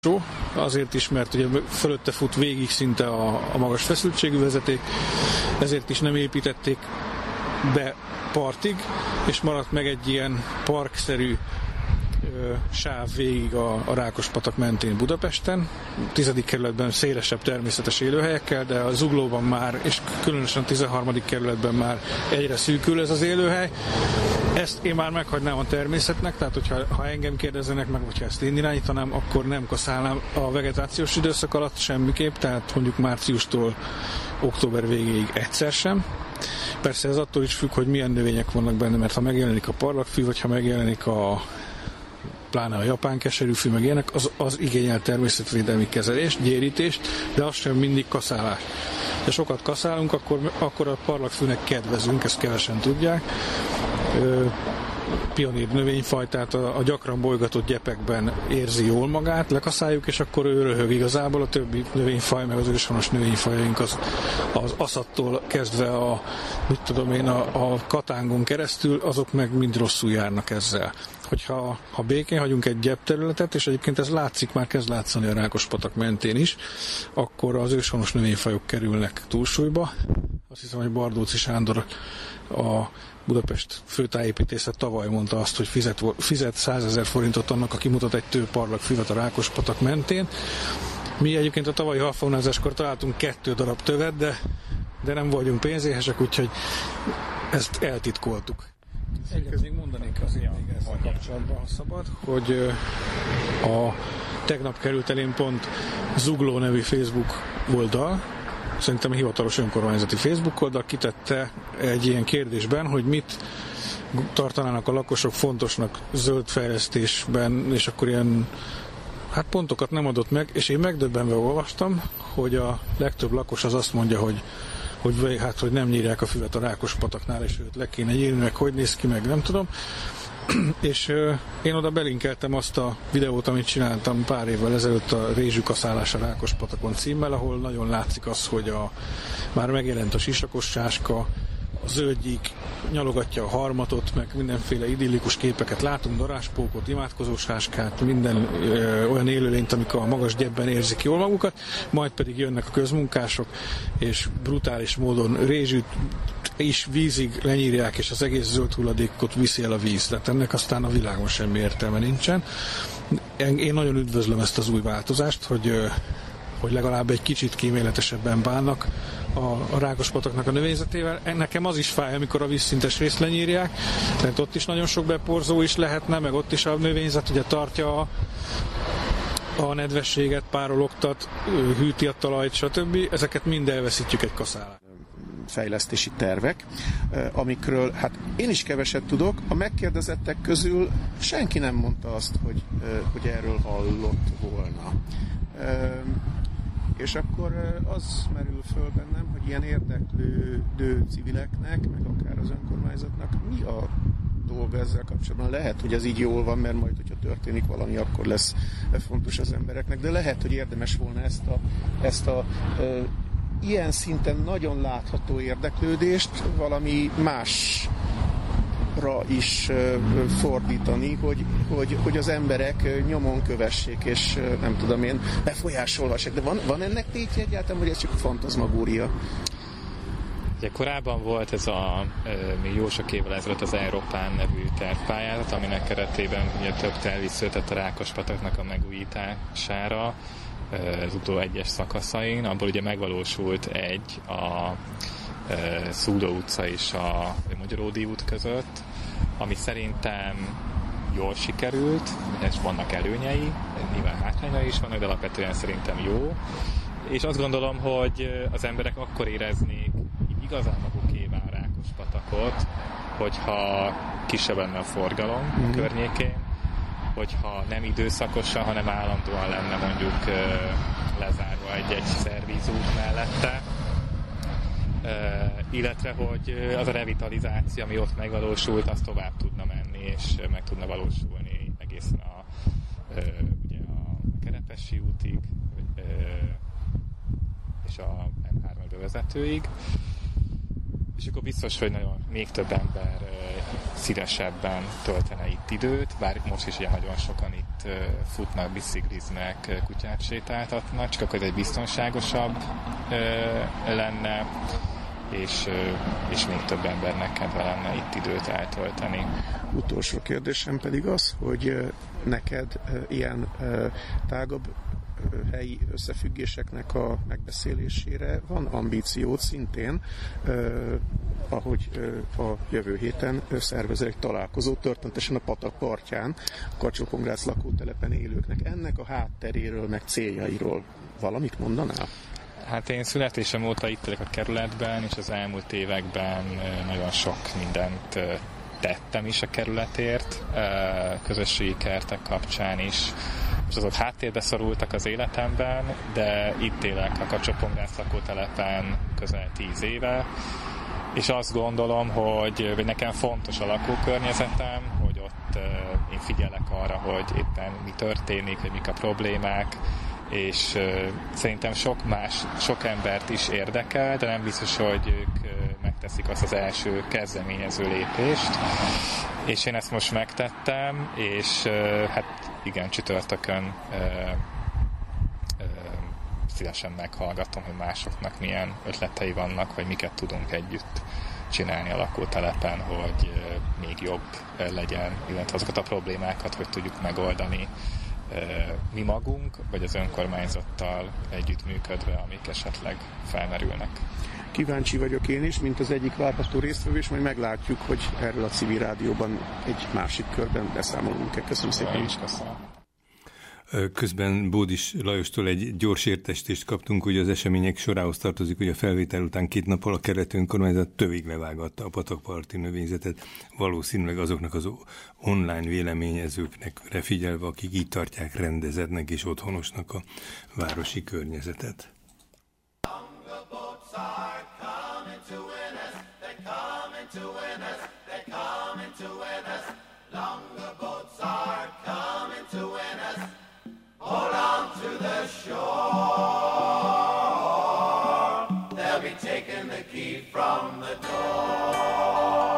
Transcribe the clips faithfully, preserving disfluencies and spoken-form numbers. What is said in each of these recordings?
Azért is, mert ugye fölötte fut végig szinte a, a magas feszültségű vezeték, ezért is nem építették be partig, és maradt meg egy ilyen parkszerű ö, sáv végig a, a Rákospatak mentén Budapesten. Tizedik kerületben szélesebb természetes élőhelyekkel, de a Zuglóban már, és különösen a tizenharmadik kerületben már egyre szűkül ez az élőhely. Ezt én már meghagynám a természetnek, tehát hogyha ha engem kérdezzenek meg, hogyha ezt én irányítanám, akkor nem kaszálnám a vegetációs időszak alatt semmiképp, tehát mondjuk márciustól október végéig egyszer sem. Persze ez attól is függ, hogy milyen növények vannak benne, mert ha megjelenik a parlagfű, vagy ha megjelenik a pláne a japán keserűfű, meg ilyenek, az, az igényel természetvédelmi kezelést, gyérítést, de az sem mindig kaszálás. Ha sokat kaszálunk, akkor, akkor a parlagfűnek kedvezünk, ezt kevesen tudják. Ö, pionír növényfajtát a, a gyakran bolygatott gyepekben érzi jól magát, lekaszáljuk, és akkor ő röhög igazából, a többi növényfaj, meg az őshonos növényfajaink az, az aszattól kezdve a, mit tudom én, a, a katángon keresztül, azok meg mind rosszul járnak ezzel. Hogyha ha békén hagyunk egy gyepterületet, és egyébként ez látszik, már kezd látszani a Rákospatak mentén is, akkor az őshonos növényfajok kerülnek túlsúlyba. Azt hiszem, hogy Bardóczy Sándor, a Budapest főtájépítészet tavaly mondta azt, hogy fizet, fizet százezer forintot annak, aki mutat egy tőparlagfüvet a Rákospatak mentén. Mi egyébként a tavalyi halfaunázáskor találtunk kettő darab tövet, de, de nem vagyunk pénzéhesek, úgyhogy ezt eltitkoltuk. Egyet még mondanék azért még ezzel kapcsolatban, ha szabad, hogy a tegnap került elém pont Zugló nevű Facebook oldal, szerintem a hivatalos önkormányzati Facebook oldal kitette egy ilyen kérdésben, hogy mit tartanának a lakosok fontosnak zöld fejlesztésben, és akkor ilyen hát pontokat nem adott meg, és én megdöbbenve olvastam, hogy a legtöbb lakos az azt mondja, hogy hogy, hát, hogy nem nyírják a füvet a Rákospataknál, és őt le kéne nyírni, meg hogy néz ki, meg nem tudom. És euh, én oda belinkeltem azt a videót, amit csináltam pár évvel ezelőtt, a Rézsükaszálás a Rákospatakon címmel, ahol nagyon látszik az, hogy a, már megjelent a sisakos sáska, a zöldgyík nyalogatja a harmatot, meg mindenféle idillikus képeket látunk, daráspókot, imádkozó sáskát, minden ö, olyan élőlényt, amik a magas gyepben érzik jól magukat, majd pedig jönnek a közmunkások, és brutális módon rézsűt is vízig lenyírják, és az egész zöld hulladékot viszi el a víz. Tehát ennek aztán a világon semmi értelme nincsen. Én nagyon üdvözlöm ezt az új változást, hogy hogy legalább egy kicsit kíméletesebben bánnak a, a Rákospataknak a növényzetével. Nekem az is fáj, amikor a vízszintes részt lenyírják, mert ott is nagyon sok beporzó is lehetne, meg ott is a növényzet ugye tartja a, a nedvességet, párologtat, hűti a talajt, stb. Ezeket mind elveszítjük egy kaszálán. Fejlesztési tervek, amikről hát én is keveset tudok, a megkérdezettek közül senki nem mondta azt, hogy, hogy erről hallott volna. És akkor az merül föl bennem, hogy ilyen érdeklődő civileknek, meg akár az önkormányzatnak mi a dolga ezzel kapcsolatban. Lehet, hogy ez így jól van, mert majd, hogyha történik valami, akkor lesz fontos az embereknek, de lehet, hogy érdemes volna ezt a, ezt a e, ilyen szinten nagyon látható érdeklődést valami más is fordítani, hogy, hogy, hogy az emberek nyomon kövessék, és nem tudom én, befolyásolhassák. De van, van ennek tétje egyáltalán, vagy ez csak fantazmagória? Ugye korábban volt ez a, még jó sok évvel ezelőtt az Európán nevű tervpályázat, aminek keretében ugye több terv is született a Rákospataknak a megújítására, az utó egyes szakaszain, abból ugye megvalósult egy a Szúdó utca és a Magyaródi út között, ami szerintem jól sikerült, és vannak előnyei, nyilván hátrányai is vannak, de alapvetően szerintem jó. És azt gondolom, hogy az emberek akkor éreznék igazán magukévá a Rákospatakot, hogyha kisebb lenne a forgalom mm-hmm. környékén, hogyha nem időszakosan, hanem állandóan lenne mondjuk lezárva egy-egy szervízút mellette. Uh, illetve, hogy az a revitalizáció, ami ott megvalósult, az tovább tudna menni, és meg tudna valósulni egészen a, uh, ugye a Kerepesi útig, uh, és a em három bevezetőig. És akkor biztos, hogy nagyon még több ember szívesebben töltene itt időt, bár most is ilyen nagyon sokan itt futnak, bicikliznek, kutyát sétáltatnak, csak akkor egy biztonságosabb lenne, és, és még több embernek kedve lenne itt időt eltölteni. Utolsó kérdésem pedig az, hogy neked ilyen tágabb helyi összefüggéseknek a megbeszélésére van ambíciót szintén, eh, ahogy eh, a jövő héten szervezel egy találkozót, történetesen a patak partján, a Kacsó-Pongrác lakótelepen élőknek. Ennek a hátteréről, meg céljairól valamit mondanál? Hát én születésem óta itt vagyok a kerületben, és az elmúlt években nagyon sok mindent tettem is a kerületért, közösségi kertek kapcsán is. Most azok háttérbe szorultak az életemben, de itt élek a Kacsó-Pongrác lakótelepen közel tíz éve, és azt gondolom, hogy, hogy nekem fontos a lakókörnyezetem, hogy ott én figyelek arra, hogy éppen mi történik, hogy mik a problémák, és szerintem sok más, sok embert is érdekel, de nem biztos, hogy ők megteszik azt az első kezdeményező lépést, és én ezt most megtettem, és hát igen, csütörtökön szívesen meghallgatom, hogy másoknak milyen ötletei vannak, vagy miket tudunk együtt csinálni a lakótelepen, hogy még jobb legyen, illetve azokat a problémákat, hogy tudjuk megoldani mi magunk, vagy az önkormányzattal együttműködve, amik esetleg felmerülnek. Kíváncsi vagyok én is, mint az egyik várható résztvevő, és majd meglátjuk, hogy erről a civil rádióban egy másik körben beszámolunk-e. Köszönöm szépen. Is köszönöm. Közben Bódis Lajostól egy gyors értesítést kaptunk, hogy az események sorához tartozik, hogy a felvétel után két nappal a kerületi önkormányzat tövig levágatta a patakparti növényzetet, valószínűleg azoknak az online véleményezőknek figyelve, akik így tartják rendezetnek és otthonosnak a városi környezetet. Hold on to the shore. They'll be taking the key from the door.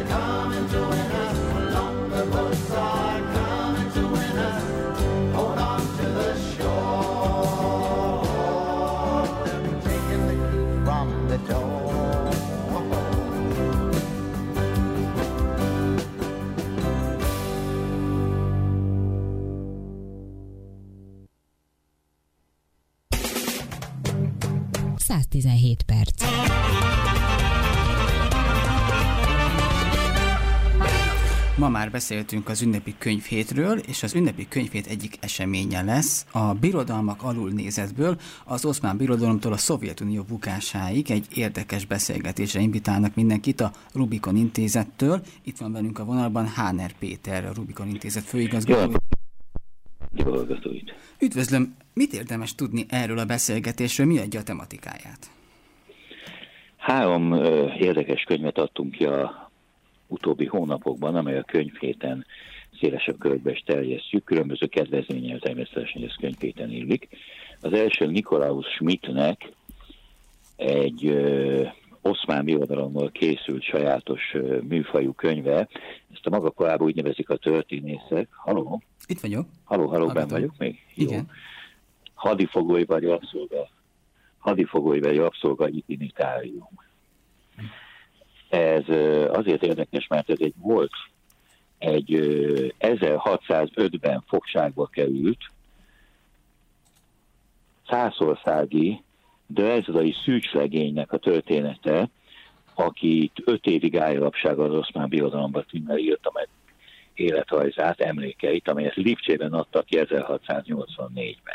Hold on. száz tizenhét perc. Ma már beszéltünk az ünnepi könyvhétről, és az ünnepi könyvhét egyik eseménye lesz a birodalmak alulnézetből, az Oszmán Birodalomtól a Szovjetunió bukásáig egy érdekes beszélgetésre invitálnak mindenkit a Rubikon Intézettől. Itt van velünk a vonalban Háner Péter, a Rubikon Intézet főigazgatója. Üdvözlöm! Mit érdemes tudni erről a beszélgetésről, mi adja a tematikáját? Három ö, érdekes könyvet adtunk ki a utóbbi hónapokban, amely a könyvhéten szélesebb körbe is terjesztjük, különböző kedvezményel természetesen, hogy ez könyvhéten illik. Az első Nikolaus Schmidtnek egy ö, oszmán birodalomból készült sajátos ö, műfajú könyve. Ezt a maga korában úgy nevezik a történészek. Haló? Itt vagyok. Haló, haló, benn vagyok még? Igen. Jó. Hadifogói vagy rabszolga. Hadifogói vagy rabszolga itinitárium. Ez azért érdekes, mert ez egy volt, egy ezerhatszázötben fogságba került szászországi drezdai szűcslegénynek a története, akit öt évig álljapsága az Oszmán Birodalomban címmel írta meg életrajzát, emlékeit, amelyet Lipcsében adtak ki ezerhatszáznyolcvannégyben.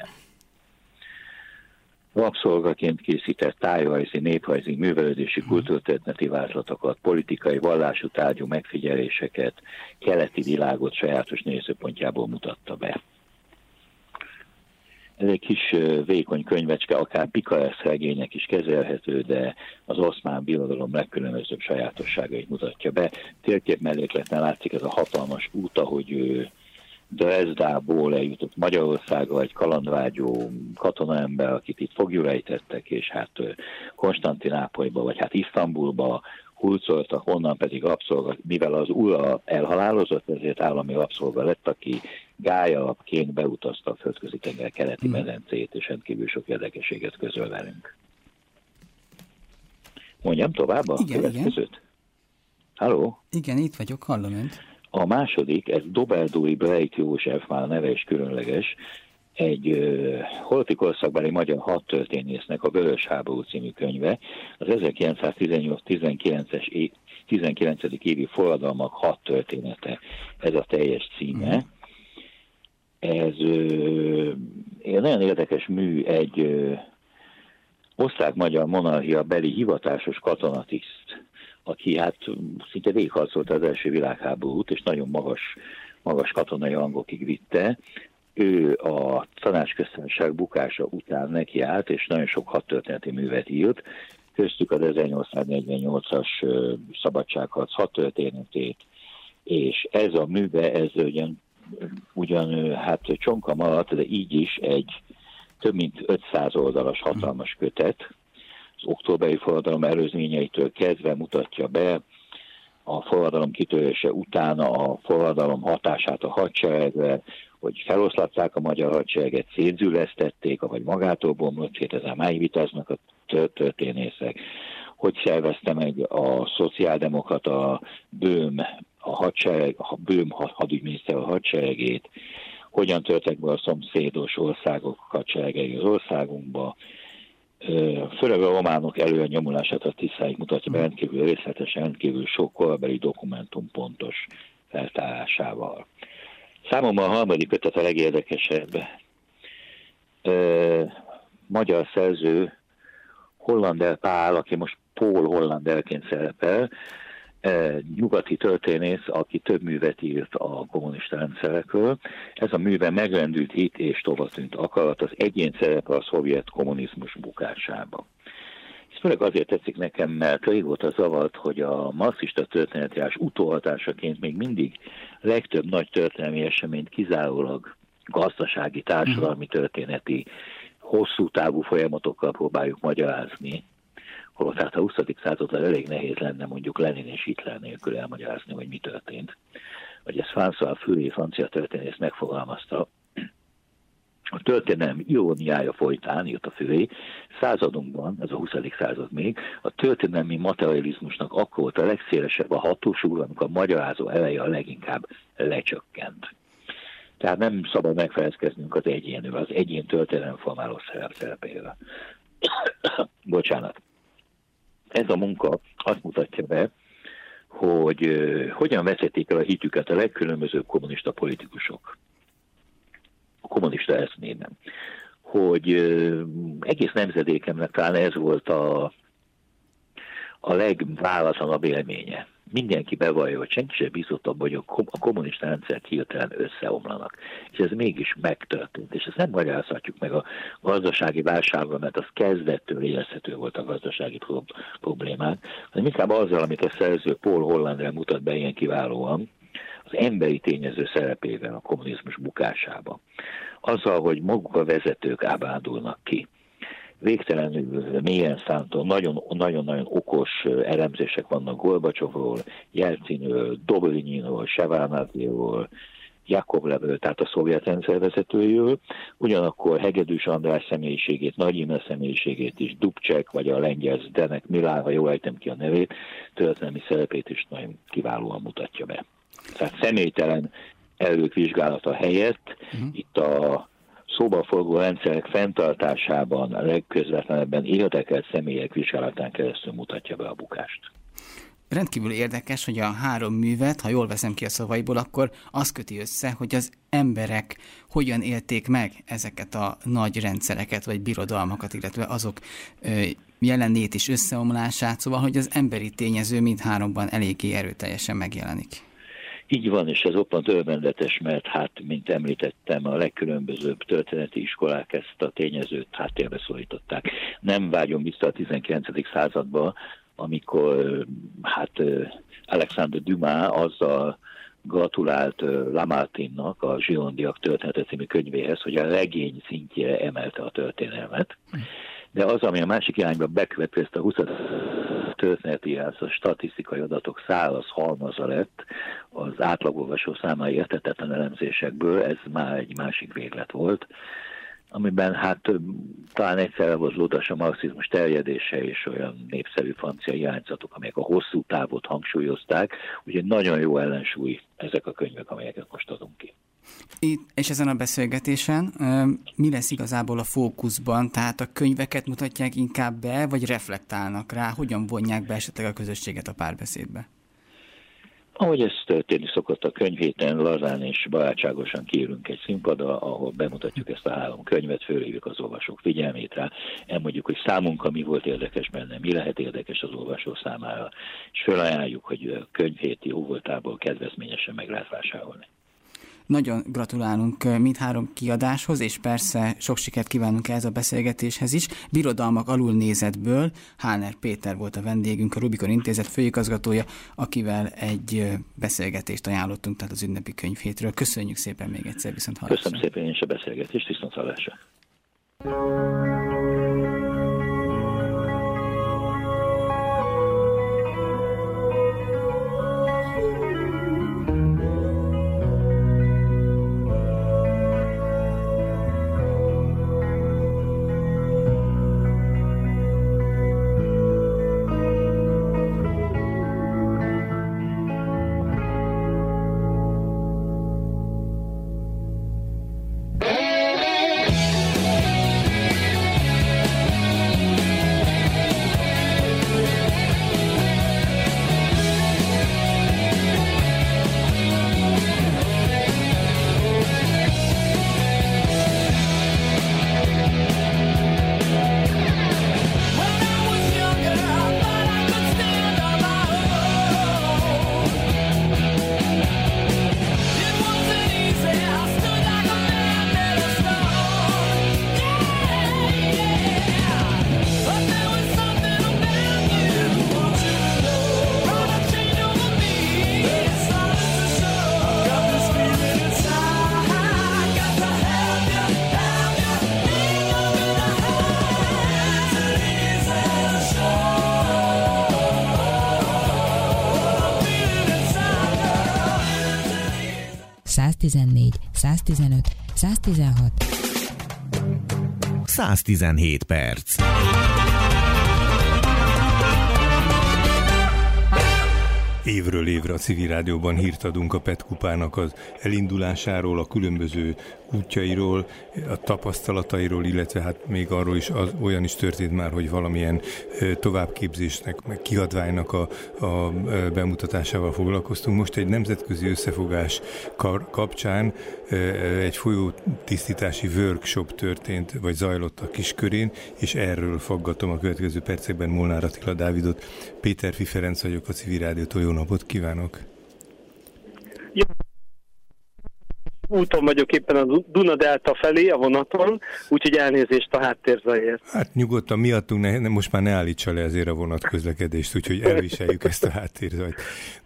Rabszolgaként készített tájrajzi, néprajzi, művelődési, kultúrtörténeti vázlatokat, politikai, vallású tárgyú megfigyeléseket, keleti világot sajátos nézőpontjából mutatta be. Ez egy kis vékony könyvecske, akár pikaresz regények is kezelhető, de az Oszmán Birodalom legkülönbözőbb sajátosságait mutatja be. Térkép mellékleten látszik ez a hatalmas út, ahogy ő Dresdából eljutott Magyarországra egy kalandvágyó katonaember, akit itt foglyúra ejtettek, és hát Konstantinápolyba, vagy hát Isztambulba hurcoltak, onnan pedig rabszolga, mivel az ura elhalálozott, ezért állami rabszolga lett, aki gályalapként beutazta a Földközi tenger keleti medencét, és rendkívül sok érdekességet közöl velünk. Mondjam tovább a igen, következőt? Igen. Halló? Igen, itt vagyok, hallom önt. A második, ez Dobeldúi Brejt József, már neve is különleges, egy uh, holti korszakbeli magyar hadtörténésznek a Vörös háború című könyve, az ezerkilencszáztizennyolc-tizenkilences é- tizenkilencedik évi forradalmak hadtörténete, ez a teljes címe. Ez uh, egy nagyon érdekes mű, egy uh, osztrák-magyar monarchia beli hivatásos katonatiszt, aki hát szinte végigharcolta az első világháborút, és nagyon magas, magas katonai rangokig vitte. Ő a Tanácsköztársaság bukása után nekiállt, és nagyon sok hadtörténeti művet írt, köztük az ezernyolcszáznegyvennyolcas szabadságharc hadtörténetét, és ez a műve, ez ugyan, ugyan hát csonka maradt, de így is egy több mint ötszáz oldalas hatalmas kötet, az októberi forradalom előzményeitől kezdve mutatja be a forradalom kitörése után a forradalom hatását a hadseregre, hogy feloszlatták a magyar hadsereget, szétzülesztették, vagy magától bomlott szét, ezzel máig vitáznak a történészek, hogy szervezte meg a szociáldemokrata Böhm, a hadsereg, a Böhm hadügyminiszter a hadseregét, hogyan törtek be a szomszédos országok hadseregei az országunkba, főleg a románok előnyomulását a Tiszáig mutatja be rendkívül részletesen, rendkívül sok korabeli dokumentum pontos feltárásával. Számomra a harmadik kötet a legérdekesebb. Ö, magyar szerző Hollander Pál, aki most Paul Hollanderként szerepel, nyugati történész, aki több művet írt a kommunista rendszerekről. Ez a műve Megrendült hit és tovatűnt akarat, az egyén szerepe a szovjet kommunizmus bukásában. Ez főleg azért tetszik nekem, mert régóta zavart, hogy a marxista történetírás utóhatásaként még mindig legtöbb nagy történelmi eseményt kizárólag gazdasági, társadalmi, történeti, hosszú távú folyamatokkal próbáljuk magyarázni. Holott hát a huszadik században elég nehéz lenne mondjuk Lenin és Hitler nélkül elmagyarázni, hogy mi történt. Hogy ezt François Furet, francia történész megfogalmazta, a történelem iróniája folytán, írt a Furet, századunkban, ez a huszadik század még, a történelmi materializmusnak akkor volt a legszélesebb a hatósúly, amikor a magyarázó eleje a leginkább lecsökkent. Tehát nem szabad megfelezkeznünk az egyénről, az egyén történelem formáló szerep szerepéről. Bocsánat. Ez a munka azt mutatja be, hogy uh, hogyan veszették el a hitüket a legkülönbözőbb kommunista politikusok. A kommunista eszmében. Hogy uh, egész nemzedékemnek talán ez volt a, a legválatlanabb élménye. Mindenki bevallja, hogy senki sem bízott abban, hogy a kommunista rendszert hirtelen összeomlanak. És ez mégis megtörtént. És ezt nem magyarázhatjuk meg a gazdasági válsággal, mert az kezdettől érezhető volt a gazdasági problémák, hanem inkább azzal, amit a szerző Paul Hollandre mutat be ilyen kiválóan, az emberi tényező szerepével a kommunizmus bukásában. Azzal, hogy maguk a vezetők ábrándulnak ki. Végtelenül mélyen szántó, nagyon-nagyon okos elemzések vannak Gorbacsovról, Jelcinről, Dobrynyiról, Sevárnádéról, Jakovlevről, tehát a szovjet rendszervezetőjéről, ugyanakkor Hegedűs András személyiségét, Nagy Imre személyiségét is, Dubček, vagy a lengyel Zdenek Milár, ha jól ejtem ki a nevét, történelmi szerepét is nagyon kiválóan mutatja be. Tehát személytelen erők vizsgálata helyett uh-huh. itt a szóba forgó rendszerek fenntartásában a legközvetlenebben érdekelt személyek vizsgálatán keresztül mutatja be a bukást. Rendkívül érdekes, hogy a három művet, ha jól veszem ki a szavaiból, akkor azt köti össze, hogy az emberek hogyan élték meg ezeket a nagy rendszereket, vagy birodalmakat, illetve azok jelenét és összeomlását, szóval, hogy az emberi tényező mindháromban eléggé erőteljesen megjelenik. Így van, és ez roppant örvendetes, mert hát, mint említettem, a legkülönbözőbb történeti iskolák ezt a tényezőt háttérbe szorították. Nem vágyom vissza a tizenkilencedik századba, amikor hát Alexandre Dumas azzal gratulált Lamartine-nak, a Girondiak története című könyvéhez, hogy a regény szintjére emelte a történelmet. De az, ami a másik irányba bekövetkezett a huszadik történetírás, a statisztikai adatok száraz halmaza lett az átlagolvasó számára érthetetlen elemzésekből, ez már egy másik véglet volt, amiben hát talán egyszerre volt lódas a marxizmus terjedése és olyan népszerű francia irányzatok, amelyek a hosszú távot hangsúlyozták, úgyhogy nagyon jó ellensúly ezek a könyvek, amelyeket most adunk ki. Itt, és ezen a beszélgetésen mi lesz igazából a fókuszban? Tehát a könyveket mutatják inkább be, vagy reflektálnak rá? Hogyan vonják be esetleg a közösséget a párbeszédbe? Ahogy ez történni szokott a könyvhéten, lazán és barátságosan kiülünk egy színpadra, ahol bemutatjuk ezt a három könyvet, fölhívjuk az olvasók figyelmét rá, elmondjuk, hogy számunkra mi volt érdekes benne, mi lehet érdekes az olvasó számára, és felajánljuk, hogy a könyvhéti óvoltából kedvezményesen meg lehet vásárolni. Nagyon gratulálunk mindhárom kiadáshoz, és persze sok sikert kívánunk ehhez a beszélgetéshez is. Birodalmak alulnézetből Háner Péter volt a vendégünk, a Rubikon Intézet főigazgatója, akivel egy beszélgetést ajánlottunk, tehát az ünnepi könyvhétről. Köszönjük szépen még egyszer, viszont hallásra. Köszönöm szépen én is a beszélgetést, viszont hallásra. száztizennégy, száztizenöt, száztizenhat. száztizenhét perc. évről évre a Civil Rádióban hírt adunk a Petkupának az elindulásáról, a különböző útjairól, a tapasztalatairól, illetve hát még arról is az, olyan is történt már, hogy valamilyen továbbképzésnek, meg kiadványnak a, a bemutatásával foglalkoztunk. Most egy nemzetközi összefogás kapcsán egy folyótisztítási workshop történt, vagy zajlott a Kiskörén, és erről faggatom a következő percekben Molnár Attila Dávidot. Péterfi Ferenc vagyok a Civil Rádiótól, jó napot kívánok! Jó. Úton vagyok éppen a Duna-delta felé a vonaton, úgyhogy elnézést a háttérzajért. Hát nyugodtan miattunk, ne, ne, most már ne állítsa le ezért a vonatközlekedést, úgyhogy elviseljük ezt a háttérzajt.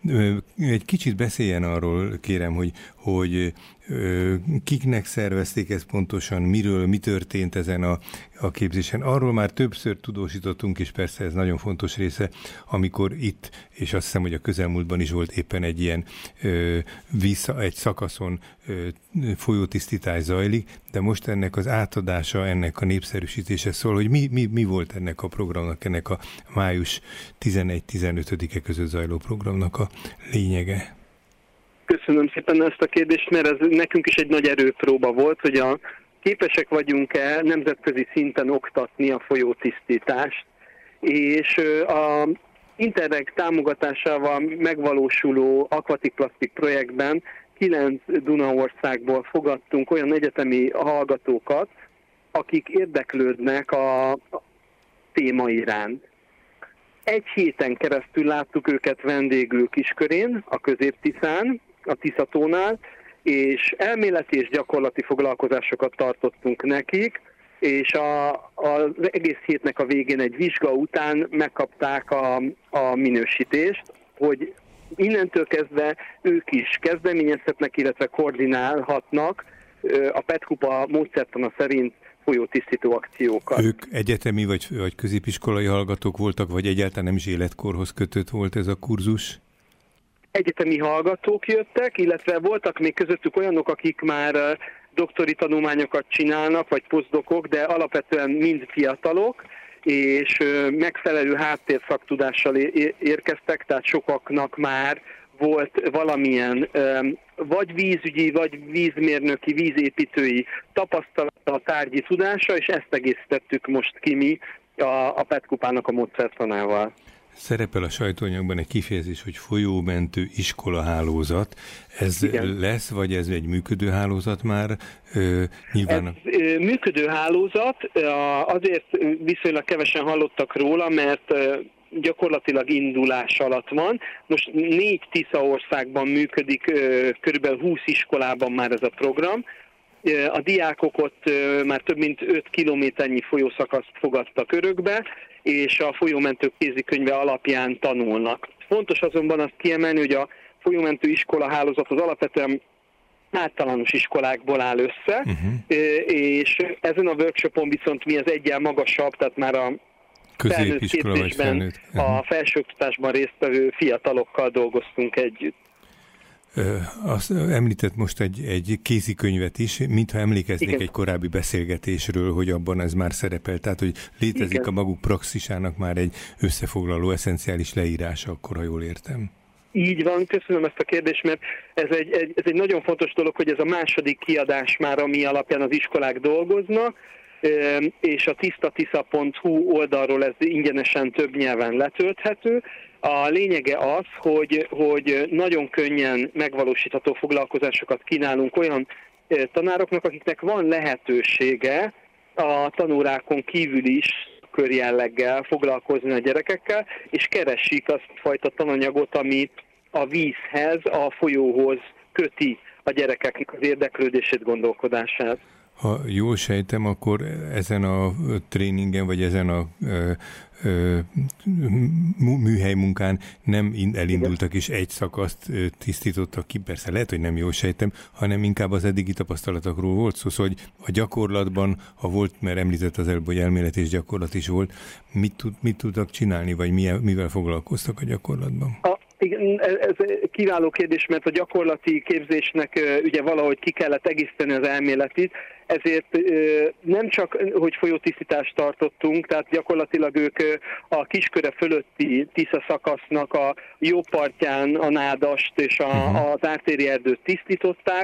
Egy kicsit beszéljen arról, kérem, hogy, hogy kiknek szervezték ezt pontosan, miről, mi történt ezen a, a képzésen. Arról már többször tudósítottunk, és persze ez nagyon fontos része, amikor itt, és azt hiszem, hogy a közelmúltban is volt éppen egy ilyen ö, vissza, egy szakaszon ö, folyótisztítás zajlik, de most ennek az átadása, ennek a népszerűsítése szól, hogy mi, mi, mi volt ennek a programnak, ennek a május tizenegy-tizenötödike között zajló programnak a lényege. Köszönöm szépen ezt a kérdést, mert ez nekünk is egy nagy erőpróba volt, hogy a képesek vagyunk-e nemzetközi szinten oktatni a folyótisztítást, és a Interreg támogatásával megvalósuló Aquatic Plastic projektben kilenc Dunaországból fogadtunk olyan egyetemi hallgatókat, akik érdeklődnek a téma iránt. Egy héten keresztül láttuk őket vendégül Kiskörén, a Közép-Tiszán, a Tiszatónál, és elméleti és gyakorlati foglalkozásokat tartottunk nekik, és a, az egész hétnek a végén egy vizsga után megkapták a, a minősítést, hogy innentől kezdve ők is kezdeményezhetnek, illetve koordinálhatnak a Petkupa módszertana szerint folyótisztító akciókat. Ők egyetemi vagy, vagy középiskolai hallgatók voltak, vagy egyáltalán nem is életkorhoz kötött volt ez a kurzus? Egyetemi hallgatók jöttek, illetve voltak még közöttük olyanok, akik már doktori tanulmányokat csinálnak, vagy posztdokok, de alapvetően mind fiatalok, és megfelelő háttérszaktudással érkeztek, tehát sokaknak már volt valamilyen vagy vízügyi, vagy vízmérnöki, vízépítői tapasztalata, tárgyi tudása, és ezt egészítettük most ki mi a, a Petkupának a módszertanával. Szerepel a sajtóanyagban egy kifejezés, hogy folyómentő iskolahálózat. Ez igen. lesz, vagy ez egy működő hálózat már? Ö, nyilván... Ez ö, működő hálózat, azért viszonylag kevesen hallottak róla, mert gyakorlatilag indulás alatt van. Most négy Tisza országban működik, körülbelül húsz iskolában már ez a program. A diákok ott már több mint öt kilométernyi folyószakaszt fogadtak örökbe, és a folyómentők kézikönyve alapján tanulnak. Fontos azonban azt kiemelni, hogy a folyómentő iskola hálózat az alapvetően általános iskolákból áll össze, uh-huh. és ezen a workshopon viszont mi az egyen magasabb, tehát már a felnőtt képzésben, uh-huh. a felsőoktatásban résztvevő fiatalokkal dolgoztunk együtt. Azt említett most egy, egy kézikönyvet is, mintha emlékeznék Igen. egy korábbi beszélgetésről, hogy abban ez már szerepel, tehát hogy létezik Igen. a maguk praxisának már egy összefoglaló, eszenciális leírása, akkor, ha jól értem. Így van, köszönöm ezt a kérdést, mert ez egy, egy, ez egy nagyon fontos dolog, hogy ez a második kiadás már, ami alapján az iskolák dolgoznak, és a tisztatisza pont hu oldalról ez ingyenesen több nyelven letölthető. A lényege az, hogy, hogy nagyon könnyen megvalósítható foglalkozásokat kínálunk olyan tanároknak, akiknek van lehetősége a tanórákon kívül is körjelleggel foglalkozni a gyerekekkel, és keresik azt fajta tananyagot, ami a vízhez, a folyóhoz köti a gyerekeknek az érdeklődését, gondolkodását. Ha jól sejtem, akkor ezen a tréningen, vagy ezen a ö, ö, műhely munkán nem elindultak és egy szakaszt tisztítottak ki, persze lehet, hogy nem jól sejtem, hanem inkább az eddigi tapasztalatokról volt szó, szóval, hogy a gyakorlatban, ha volt, mert említett az előbb, hogy elmélet és gyakorlat is volt, mit, tud, mit tudtak csinálni, vagy milyen, mivel foglalkoztak a gyakorlatban? A Igen, ez kiváló kérdés, mert a gyakorlati képzésnek ugye valahogy ki kellett egészíteni az elméletit, ezért nem csak, hogy folyótisztítást tartottunk, tehát gyakorlatilag ők a Kisköre fölötti Tisza szakasznak a jobb partján a nádast és a, az ártéri erdőt tisztították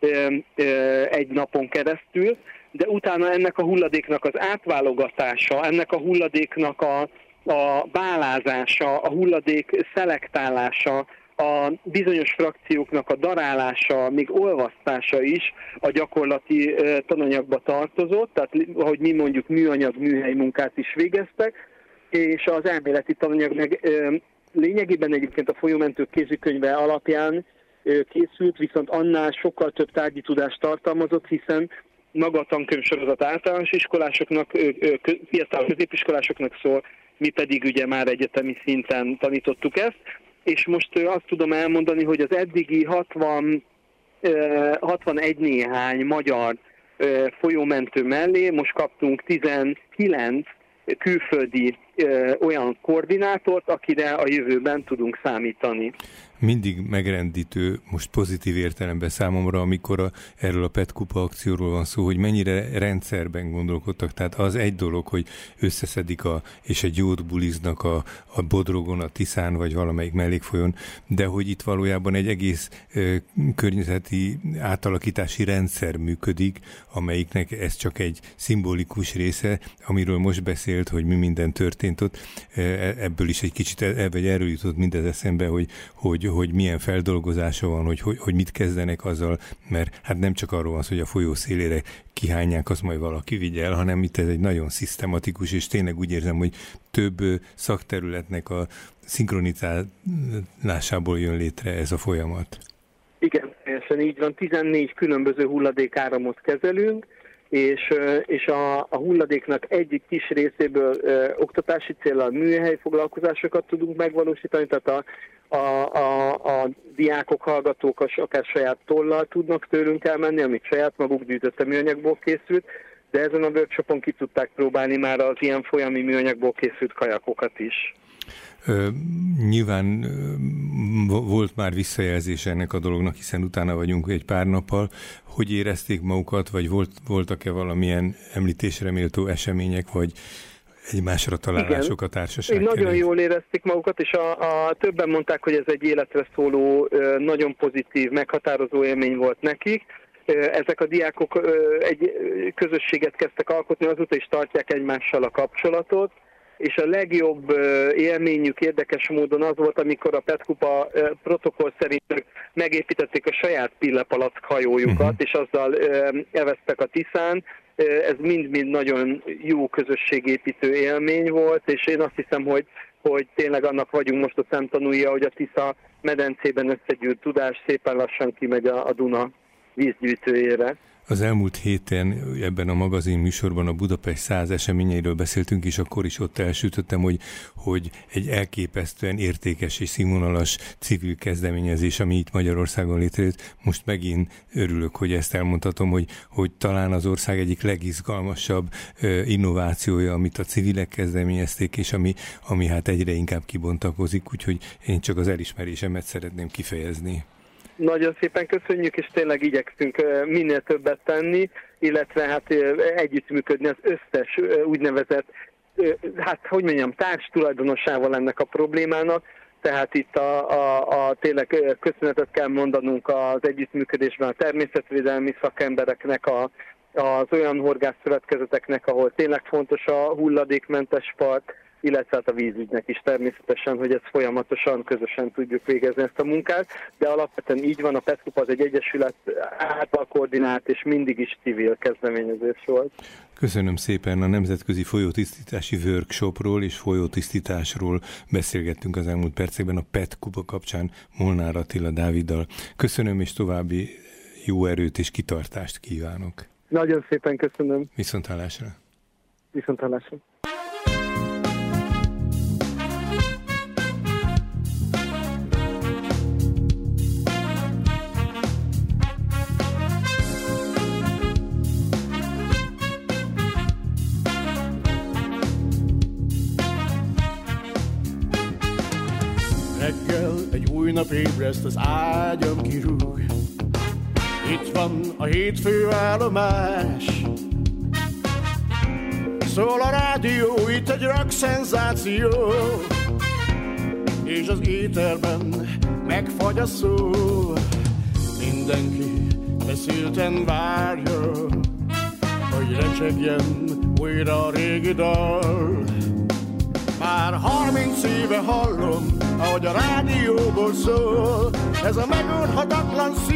egy napon keresztül, de utána ennek a hulladéknak az átválogatása, ennek a hulladéknak a a bálázása, a hulladék szelektálása, a bizonyos frakcióknak a darálása, még olvasztása is a gyakorlati uh, tananyagba tartozott, tehát ahogy mi mondjuk műanyag, műhely munkát is végeztek, és az elméleti tananyag meg uh, lényegében egyébként a Folyómentők kézikönyve alapján uh, készült, viszont annál sokkal több tárgyi tudást tartalmazott, hiszen maga a tankönyvsorozat általános iskolásoknak, uh, uh, fiatal középiskolásoknak szól, mi pedig ugye már egyetemi szinten tanítottuk ezt, és most azt tudom elmondani, hogy az eddigi hatvan, hatvanegy néhány magyar folyómentő mellé most kaptunk tizenkilenc külföldi olyan koordinátort, akire a jövőben tudunk számítani. Mindig megrendítő, most pozitív értelemben számomra, amikor a, erről a Petkupa akcióról van szó, hogy mennyire rendszerben gondolkodtak. Tehát az egy dolog, hogy összeszedik a, és egy jót buliznak a, a Bodrogon, a Tiszán, vagy valamelyik mellékfolyón, de hogy itt valójában egy egész ö, környezeti átalakítási rendszer működik, amelyiknek ez csak egy szimbolikus része, amiről most beszélt, hogy mi minden történt ott. Ebből is egy kicsit, vagy erről jutott mindez eszembe, hogy, hogy hogy milyen feldolgozása van, hogy, hogy, hogy mit kezdenek azzal, mert hát nem csak arról van szó, hogy a folyó szélére kihányják, azt majd valaki vigye el, hanem itt ez egy nagyon szisztematikus, és tényleg úgy érzem, hogy több szakterületnek a szinkronizálásából jön létre ez a folyamat. Igen, teljesen így van. tizennégy különböző hulladékáramot kezelünk, és, és a, a hulladéknak egyik kis részéből ö, oktatási céllal műhely foglalkozásokat tudunk megvalósítani, tehát a A, a, a diákok, hallgatók akár saját tollal tudnak tőlünk elmenni, amit saját maguk gyűjtött műanyagból készült, de ezen a workshopon ki tudták próbálni már az ilyen folyami műanyagból készült kajakokat is. Ö, nyilván ö, volt már visszajelzés ennek a dolognak, hiszen utána vagyunk egy pár nappal. Hogy érezték magukat, vagy volt, voltak-e valamilyen említésre méltó események, vagy egymásra találások a társaság? Igen, nagyon jól érezték magukat, és a, a többen mondták, hogy ez egy életre szóló, nagyon pozitív, meghatározó élmény volt nekik. Ezek a diákok egy közösséget kezdtek alkotni, azóta is tartják egymással a kapcsolatot, és a legjobb élményük érdekes módon az volt, amikor a Petkupa protokoll szerint megépítették a saját pillepalack hajójukat, uh-huh. és azzal elvesztek a Tiszán. Ez mind-mind nagyon jó közösségépítő élmény volt, és én azt hiszem, hogy, hogy tényleg annak vagyunk most a szemtanúja, hogy a Tisza medencében összegyűlt tudás szépen lassan kimegy a, a Duna vízgyűjtőjére. Az elmúlt héten ebben a magazin műsorban a Budapest száz eseményeiről beszéltünk, és akkor is ott elsütöttem, hogy, hogy egy elképesztően értékes és színvonalas civil kezdeményezés, ami itt Magyarországon létrejött. Most megint örülök, hogy ezt elmondhatom, hogy, hogy talán az ország egyik legizgalmasabb innovációja, amit a civilek kezdeményezték, és ami, ami hát egyre inkább kibontakozik, úgyhogy én csak az elismerésemet szeretném kifejezni. Nagyon szépen köszönjük, és tényleg igyekszünk minél többet tenni, illetve hát együttműködni az összes úgynevezett, hát hogy mondjam, társ tulajdonosával ennek a problémának. Tehát itt a, a, a tényleg köszönetet kell mondanunk az együttműködésben a természetvédelmi szakembereknek, a, az olyan horgászszövetkezeteknek, ahol tényleg fontos a hulladékmentes part, illetve hát a vízügynek is természetesen, hogy ezt folyamatosan, közösen tudjuk végezni ezt a munkát, de alapvetően így van, a Petkupa az egy egyesület által koordinált és mindig is civil kezdeményezés volt. Köszönöm szépen, a Nemzetközi Folyótisztítási Workshopról és folyótisztításról beszélgettünk az elmúlt percekben a Petkupa kapcsán Molnár Attila Dáviddal. Köszönöm, és további jó erőt és kitartást kívánok. Nagyon szépen köszönöm. Viszonthallásra. Viszonthallásra. Reggel egy nap ébreszt, az ágyam kirúg. Itt van a hétfő állomás. Szól a rádió, itt egy rock szenzáció, és az éterben megfagy a szó. Mindenki feszülten várja, hogy recsegjen újra a régi dal. Már harminc éve hallom, ahogy a rádióból szól, ez a megoldhatatlan